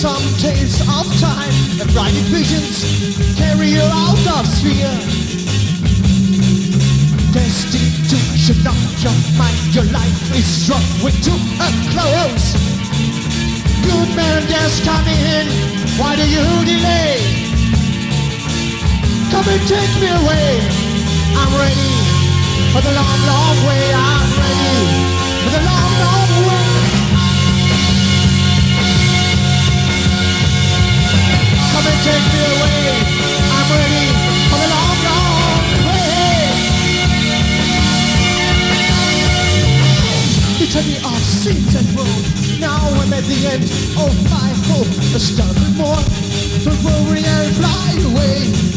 some tales of time and bright visions carry you out of sphere. Destitution of your mind, your life is drawing to a close. Good man just coming in, why do you delay? Come and take me away, I'm ready for the long, long way. I'm ready for the long, long way. Come and take me away, I'm ready for the long, long way. You tell me of sins and woe. Now I'm at the end of my hope. A stubborn more, but worry and fly away.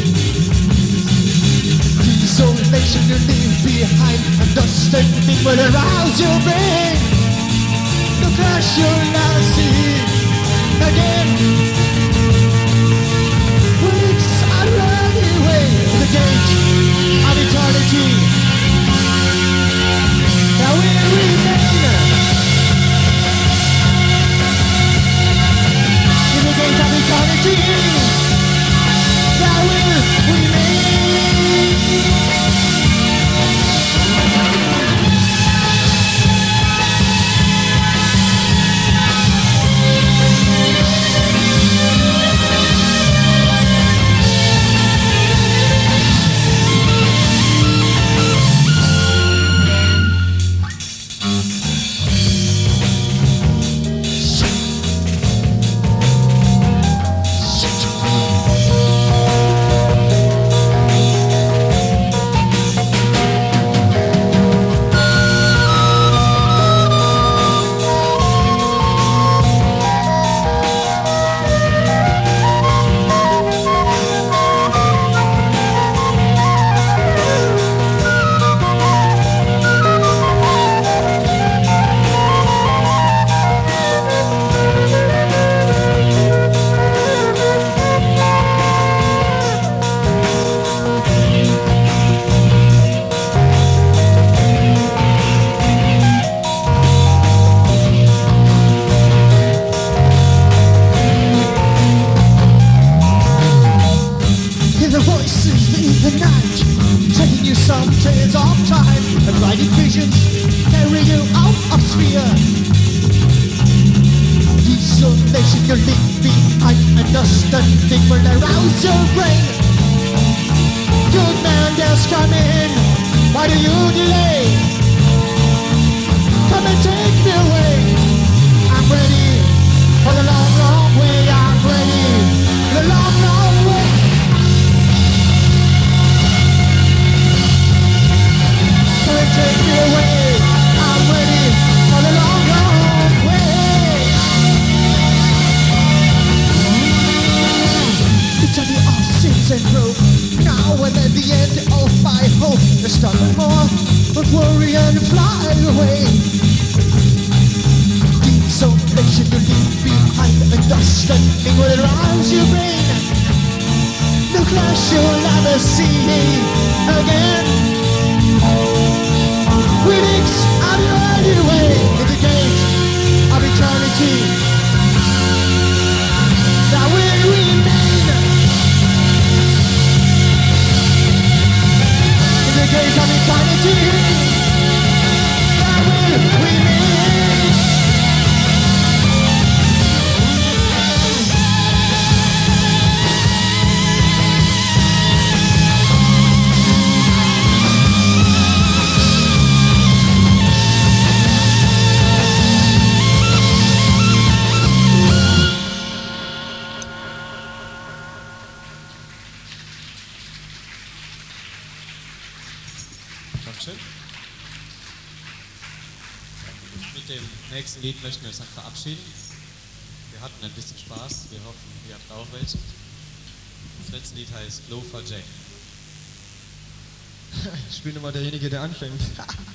Isolation you leave behind, understanding will arouse your brain. The crash you'll never see again. Weeks are running away to the gate of eternity. Now we remain in the gate of eternity. Now we remain. Some tales of time and bright visions carry you out of sphere. Isolation you leave behind, understanding will arouse your brain. Good man just come in, why do you delay? Come and take me away, I'm ready for the long, long way. I'm ready for the long, long way. Take me away, I'm ready for the long, long way. You tell me of sins and growth. Now and at the end of my hope, there's nothing more but worry and fly away. Desolation you leave behind, and dust and thing will arouse your brain. The clash you'll never see again. Weeks on your early way in the gate of eternity. Now we remain in the gate of eternity. Now we remain. Mit dem nächsten Lied möchten wir uns dann verabschieden. Wir hatten ein bisschen Spaß, wir hoffen, ihr habt auch welche. Das letzte Lied heißt Loafer Jack. Ich bin immer derjenige, der anfängt.